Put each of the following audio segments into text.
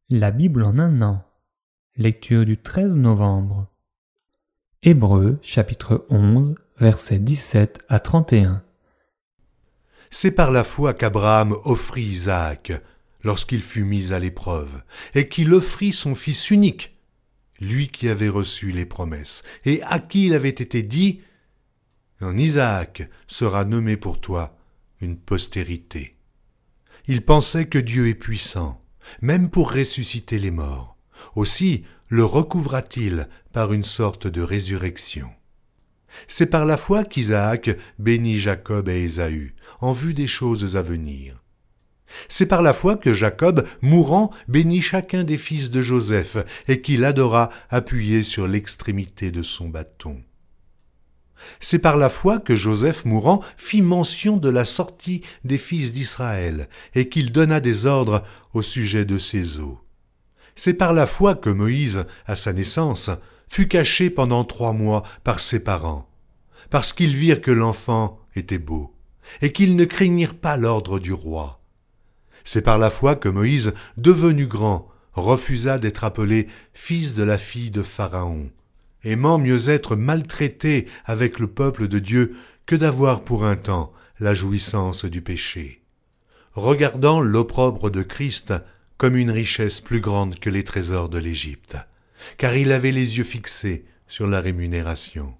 La Bible en un an. Lecture du 13 novembre. Hébreux, chapitre 11, versets 17 à 31. C'est par la foi qu'Abraham offrit Isaac lorsqu'il fut mis à l'épreuve, et qu'il offrit son fils unique, lui qui avait reçu les promesses, et à qui il avait été dit « En Isaac sera nommé pour toi une postérité ». Il pensait que Dieu est puissant, même pour ressusciter les morts. Aussi le recouvra-t-il par une sorte de résurrection. C'est par la foi qu'Isaac bénit Jacob et Ésaü, en vue des choses à venir. C'est par la foi que Jacob, mourant, bénit chacun des fils de Joseph, et qu'il adora appuyé sur l'extrémité de son bâton. C'est par la foi que Joseph, mourant, fit mention de la sortie des fils d'Israël, et qu'il donna des ordres au sujet de ses os. C'est par la foi que Moïse, à sa naissance, fut caché pendant 3 mois par ses parents, parce qu'ils virent que l'enfant était beau, et qu'ils ne craignirent pas l'ordre du roi. C'est par la foi que Moïse, devenu grand, refusa d'être appelé fils de la fille de Pharaon, aimant mieux être maltraité avec le peuple de Dieu que d'avoir pour un temps la jouissance du péché, regardant l'opprobre de Christ comme une richesse plus grande que les trésors de l'Égypte, car il avait les yeux fixés sur la rémunération.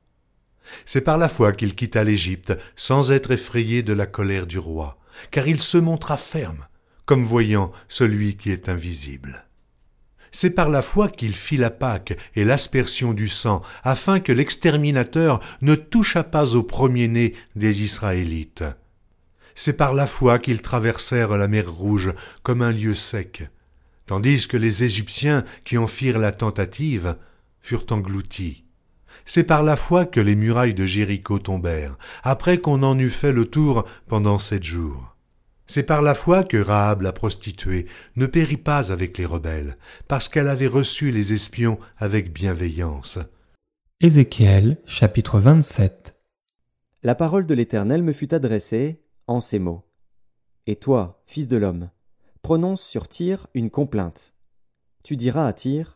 C'est par la foi qu'il quitta l'Égypte sans être effrayé de la colère du roi, car il se montra ferme, comme voyant celui qui est invisible. C'est par la foi qu'il fit la Pâque et l'aspersion du sang, afin que l'exterminateur ne touchât pas au premier-né des Israélites. C'est par la foi qu'ils traversèrent la mer Rouge comme un lieu sec, tandis que les Égyptiens qui en firent la tentative furent engloutis. C'est par la foi que les murailles de Jéricho tombèrent, après qu'on en eut fait le tour pendant 7 jours. C'est par la foi que Rahab la prostituée ne périt pas avec les rebelles, parce qu'elle avait reçu les espions avec bienveillance. Ézéchiel, chapitre 27. La parole de l'Éternel me fut adressée en ces mots. Et toi, fils de l'homme, prononce sur Tyr une complainte. Tu diras à Tyr,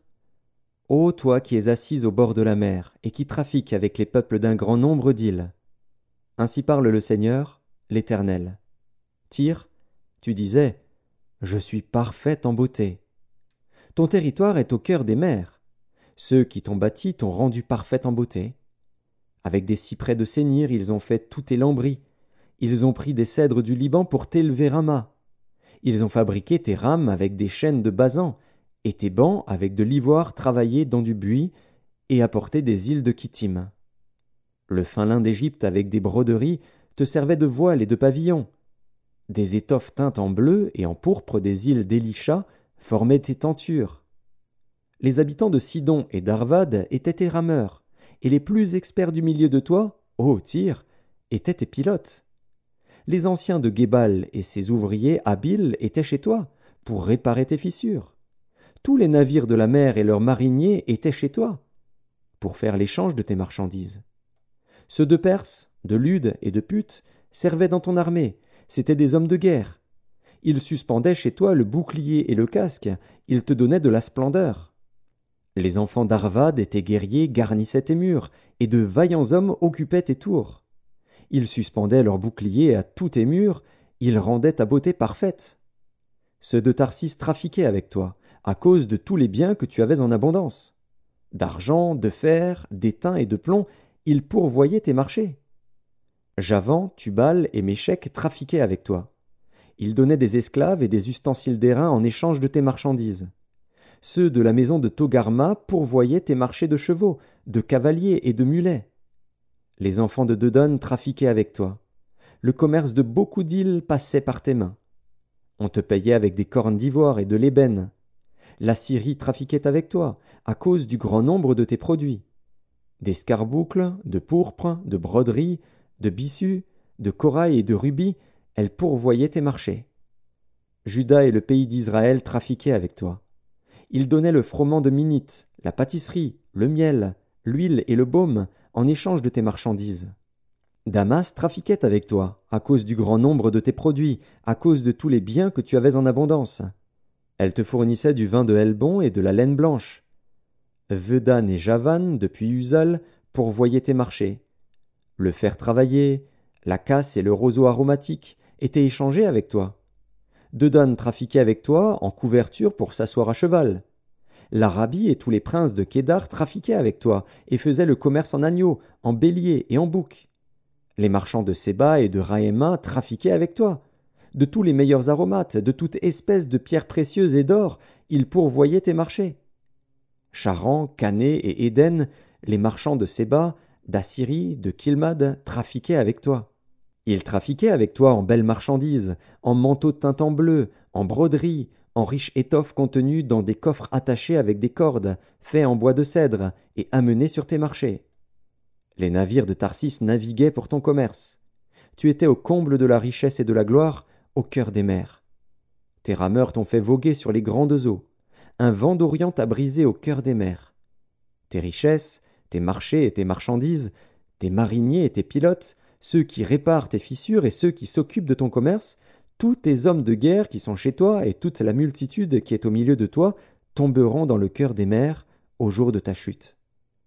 ô toi qui es assise au bord de la mer et qui trafiques avec les peuples d'un grand nombre d'îles. Ainsi parle le Seigneur, l'Éternel. Tyr, tu disais, je suis parfaite en beauté. Ton territoire est au cœur des mers. Ceux qui t'ont bâti t'ont rendu parfaite en beauté. Avec des cyprès de Sénir, ils ont fait tous tes lambris. Ils ont pris des cèdres du Liban pour t'élever un mât. Ils ont fabriqué tes rames avec des chênes de Basan, et tes bancs avec de l'ivoire travaillé dans du buis, et apporté des îles de Kittim. Le fin lin d'Égypte avec des broderies te servait de voile et de pavillon. Des étoffes teintes en bleu et en pourpre des îles d'Élisha formaient tes tentures. Les habitants de Sidon et d'Arvad étaient tes rameurs, et les plus experts du milieu de toi, ô Tyr, étaient tes pilotes. Les anciens de Guébal et ses ouvriers habiles étaient chez toi, pour réparer tes fissures. Tous les navires de la mer et leurs mariniers étaient chez toi, pour faire l'échange de tes marchandises. Ceux de Perse, de Lude et de Put servaient dans ton armée, c'étaient des hommes de guerre. Ils suspendaient chez toi le bouclier et le casque, ils te donnaient de la splendeur. Les enfants d'Arvad et tes guerriers garnissaient tes murs, et de vaillants hommes occupaient tes tours. Ils suspendaient leurs boucliers à tous tes murs, ils rendaient ta beauté parfaite. Ceux de Tarsis trafiquaient avec toi, à cause de tous les biens que tu avais en abondance. D'argent, de fer, d'étain et de plomb, ils pourvoyaient tes marchés. Javan, Tubal et Méchec trafiquaient avec toi. Ils donnaient des esclaves et des ustensiles d'airain en échange de tes marchandises. Ceux de la maison de Togarma pourvoyaient tes marchés de chevaux, de cavaliers et de mulets. Les enfants de Dedon trafiquaient avec toi. Le commerce de beaucoup d'îles passait par tes mains. On te payait avec des cornes d'ivoire et de l'ébène. La Syrie trafiquait avec toi, à cause du grand nombre de tes produits. D'escarboucles, de pourpre, de broderies, de bissus, de corail et de rubis, elle pourvoyait tes marchés. Juda et le pays d'Israël trafiquaient avec toi. Ils donnaient le froment de Minite, la pâtisserie, le miel, l'huile et le baume en échange de tes marchandises. Damas trafiquait avec toi, à cause du grand nombre de tes produits, à cause de tous les biens que tu avais en abondance. Elle te fournissait du vin de Helbon et de la laine blanche. Vedan et Javan, depuis Uzal, pourvoyaient tes marchés. Le fer travaillé, la casse et le roseau aromatique étaient échangés avec toi. Dedan trafiquait avec toi en couverture pour s'asseoir à cheval. L'Arabie et tous les princes de Kédar trafiquaient avec toi et faisaient le commerce en agneaux, en béliers et en boucs. Les marchands de Séba et de Raïma trafiquaient avec toi. De tous les meilleurs aromates, de toute espèce de pierres précieuses et d'or, ils pourvoyaient tes marchés. Charan, Cané et Éden, les marchands de Séba, d'Assyrie, de Kilmad, trafiquaient avec toi. Ils trafiquaient avec toi en belles marchandises, en manteaux de teintes en bleu, en broderies, en riches étoffes contenues dans des coffres attachés avec des cordes, faits en bois de cèdre et amenés sur tes marchés. Les navires de Tarsis naviguaient pour ton commerce. Tu étais au comble de la richesse et de la gloire, au cœur des mers. Tes rameurs t'ont fait voguer sur les grandes eaux. Un vent d'Orient t'a brisé au cœur des mers. Tes richesses, tes marchés et tes marchandises, tes mariniers et tes pilotes, ceux qui réparent tes fissures et ceux qui s'occupent de ton commerce, tous tes hommes de guerre qui sont chez toi et toute la multitude qui est au milieu de toi tomberont dans le cœur des mers au jour de ta chute.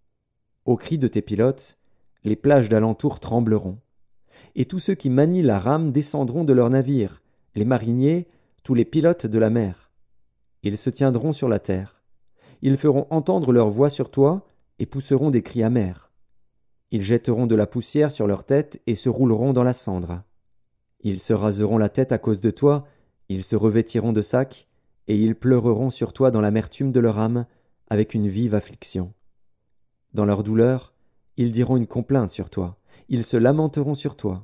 Au cri de tes pilotes, les plages d'alentour trembleront. Et tous ceux qui manient la rame descendront de leurs navires, les mariniers, tous les pilotes de la mer. Ils se tiendront sur la terre. Ils feront entendre leur voix sur toi et pousseront des cris amers. Ils jetteront de la poussière sur leur tête et se rouleront dans la cendre. Ils se raseront la tête à cause de toi, ils se revêtiront de sacs, et ils pleureront sur toi dans l'amertume de leur âme, avec une vive affliction. Dans leur douleur, ils diront une complainte sur toi, ils se lamenteront sur toi.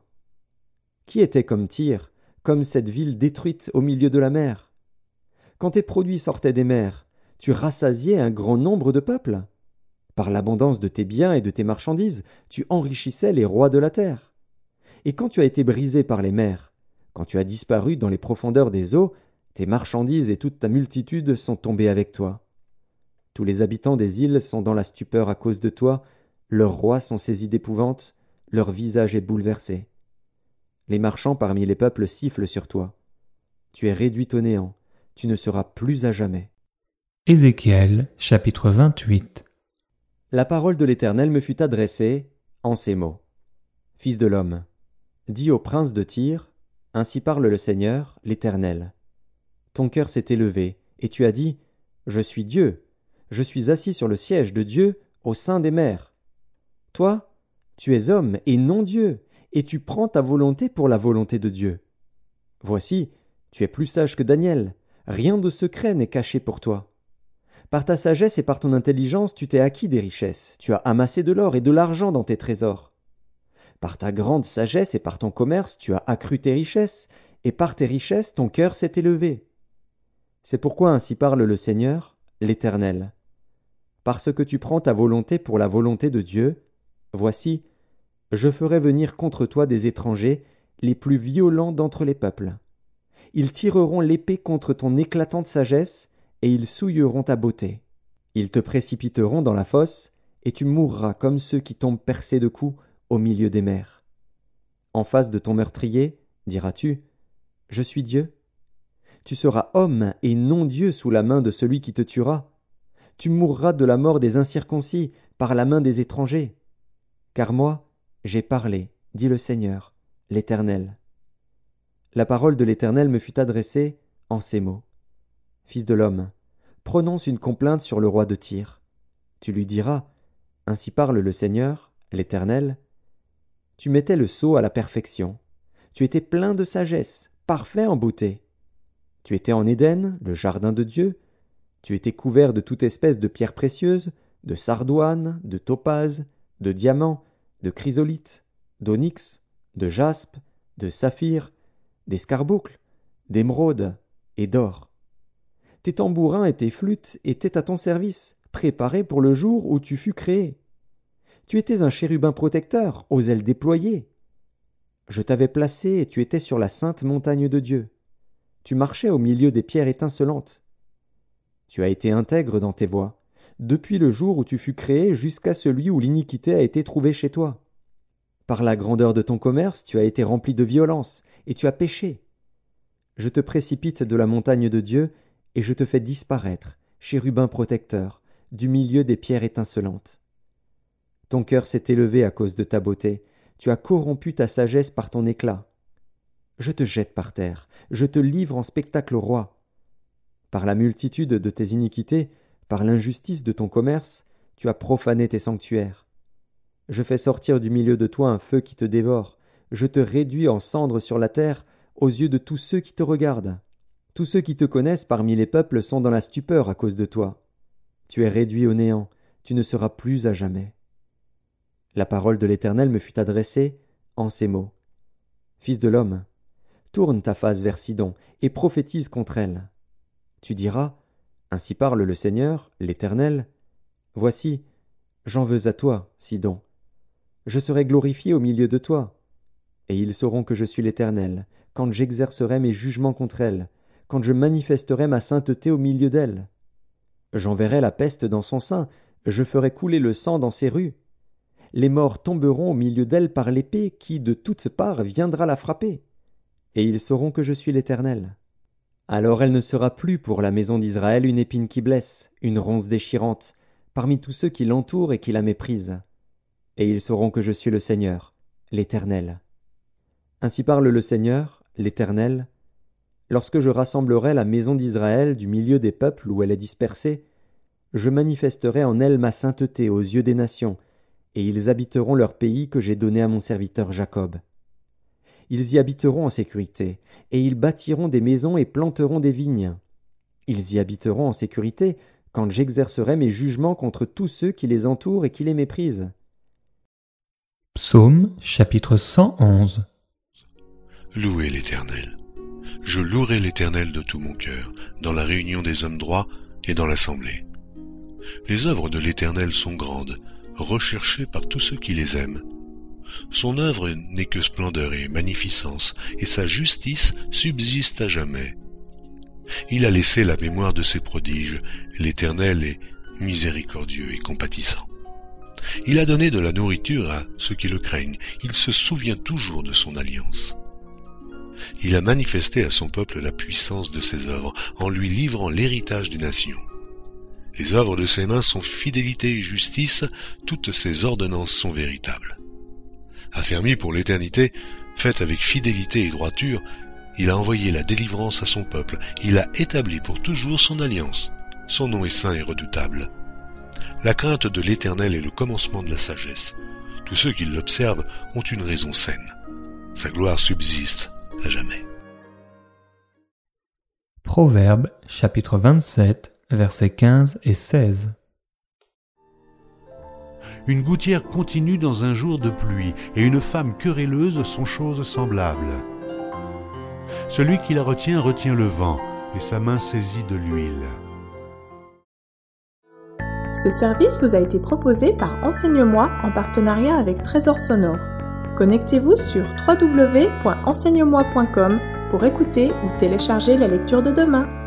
Qui était comme Tyr, comme cette ville détruite au milieu de la mer? Quand tes produits sortaient des mers, tu rassasiais un grand nombre de peuples. Par l'abondance de tes biens et de tes marchandises, tu enrichissais les rois de la terre. Et quand tu as été brisé par les mers, quand tu as disparu dans les profondeurs des eaux, tes marchandises et toute ta multitude sont tombées avec toi. Tous les habitants des îles sont dans la stupeur à cause de toi, leurs rois sont saisis d'épouvante, leur visage est bouleversé. Les marchands parmi les peuples sifflent sur toi. Tu es réduit au néant, tu ne seras plus à jamais. Ézéchiel, chapitre 28. La parole de l'Éternel me fut adressée en ces mots. Fils de l'homme, dis au prince de Tyr, ainsi parle le Seigneur, l'Éternel. Ton cœur s'est élevé, et tu as dit, je suis Dieu, je suis assis sur le siège de Dieu au sein des mers. Toi, tu es homme et non Dieu, et tu prends ta volonté pour la volonté de Dieu. Voici, tu es plus sage que Daniel, rien de secret n'est caché pour toi. Par ta sagesse et par ton intelligence, tu t'es acquis des richesses, tu as amassé de l'or et de l'argent dans tes trésors. Par ta grande sagesse et par ton commerce, tu as accru tes richesses, et par tes richesses, ton cœur s'est élevé. C'est pourquoi ainsi parle le Seigneur, l'Éternel. Parce que tu prends ta volonté pour la volonté de Dieu, voici, je ferai venir contre toi des étrangers, les plus violents d'entre les peuples. Ils tireront l'épée contre ton éclatante sagesse, et ils souilleront ta beauté. Ils te précipiteront dans la fosse, et tu mourras comme ceux qui tombent percés de coups au milieu des mers. En face de ton meurtrier, diras-tu, « Je suis Dieu ». Tu seras homme et non Dieu sous la main de celui qui te tuera. Tu mourras de la mort des incirconcis par la main des étrangers. Car moi, j'ai parlé, dit le Seigneur, l'Éternel. La parole de l'Éternel me fut adressée en ces mots. Fils de l'homme, prononce une complainte sur le roi de Tyr. Tu lui diras, ainsi parle le Seigneur, l'Éternel. Tu mettais le sceau à la perfection. Tu étais plein de sagesse, parfait en beauté. Tu étais en Éden, le jardin de Dieu. Tu étais couvert de toute espèce de pierres précieuses, de sardoine, de topaze, de diamants, de chrysolite, d'onyx, de jaspe, de saphir, d'escarboucle, d'émeraude et d'or. Tes tambourins et tes flûtes étaient à ton service, préparés pour le jour où tu fus créé. Tu étais un chérubin protecteur, aux ailes déployées. Je t'avais placé et tu étais sur la sainte montagne de Dieu. Tu marchais au milieu des pierres étincelantes. Tu as été intègre dans tes voies, depuis le jour où tu fus créé jusqu'à celui où l'iniquité a été trouvée chez toi. Par la grandeur de ton commerce, tu as été rempli de violence, et tu as péché. Je te précipite de la montagne de Dieu, et je te fais disparaître, chérubin protecteur, du milieu des pierres étincelantes. Ton cœur s'est élevé à cause de ta beauté, tu as corrompu ta sagesse par ton éclat. Je te jette par terre, je te livre en spectacle au roi. Par la multitude de tes iniquités, par l'injustice de ton commerce, tu as profané tes sanctuaires. Je fais sortir du milieu de toi un feu qui te dévore, je te réduis en cendres sur la terre aux yeux de tous ceux qui te regardent. Tous ceux qui te connaissent parmi les peuples sont dans la stupeur à cause de toi. Tu es réduit au néant, tu ne seras plus à jamais. La parole de l'Éternel me fut adressée en ces mots. Fils de l'homme, tourne ta face vers Sidon et prophétise contre elle. Tu diras, ainsi parle le Seigneur, l'Éternel. Voici, j'en veux à toi, Sidon. Je serai glorifié au milieu de toi. Et ils sauront que je suis l'Éternel, quand j'exercerai mes jugements contre elle, quand je manifesterai ma sainteté au milieu d'elle. J'enverrai la peste dans son sein, je ferai couler le sang dans ses rues. Les morts tomberont au milieu d'elle par l'épée qui, de toutes parts, viendra la frapper. Et ils sauront que je suis l'Éternel. Alors elle ne sera plus pour la maison d'Israël une épine qui blesse, une ronce déchirante, parmi tous ceux qui l'entourent et qui la méprisent. Et ils sauront que je suis le Seigneur, l'Éternel. Ainsi parle le Seigneur, l'Éternel. Lorsque je rassemblerai la maison d'Israël du milieu des peuples où elle est dispersée, je manifesterai en elle ma sainteté aux yeux des nations, et ils habiteront leur pays que j'ai donné à mon serviteur Jacob. Ils y habiteront en sécurité, et ils bâtiront des maisons et planteront des vignes. Ils y habiteront en sécurité quand j'exercerai mes jugements contre tous ceux qui les entourent et qui les méprisent. Psaume chapitre 111. Louez l'Éternel. Je louerai l'Éternel de tout mon cœur, dans la réunion des hommes droits et dans l'assemblée. Les œuvres de l'Éternel sont grandes, recherchées par tous ceux qui les aiment. Son œuvre n'est que splendeur et magnificence, et sa justice subsiste à jamais. Il a laissé la mémoire de ses prodiges, l'Éternel est miséricordieux et compatissant. Il a donné de la nourriture à ceux qui le craignent, il se souvient toujours de son alliance. Il a manifesté à son peuple la puissance de ses œuvres, en lui livrant l'héritage des nations. Les œuvres de ses mains sont fidélité et justice, toutes ses ordonnances sont véritables. Affermi pour l'éternité, faite avec fidélité et droiture, il a envoyé la délivrance à son peuple, il a établi pour toujours son alliance. Son nom est saint et redoutable. La crainte de l'Éternel est le commencement de la sagesse. Tous ceux qui l'observent ont une raison saine. Sa gloire subsiste à jamais. Proverbes chapitre 27, versets 15 et 16. Une gouttière continue dans un jour de pluie, et une femme querelleuse sont choses semblables. Celui qui la retient retient le vent, et sa main saisit de l'huile. Ce service vous a été proposé par Enseigne-moi en partenariat avec Trésor Sonore. Connectez-vous sur www.enseigne-moi.com pour écouter ou télécharger la lecture de demain.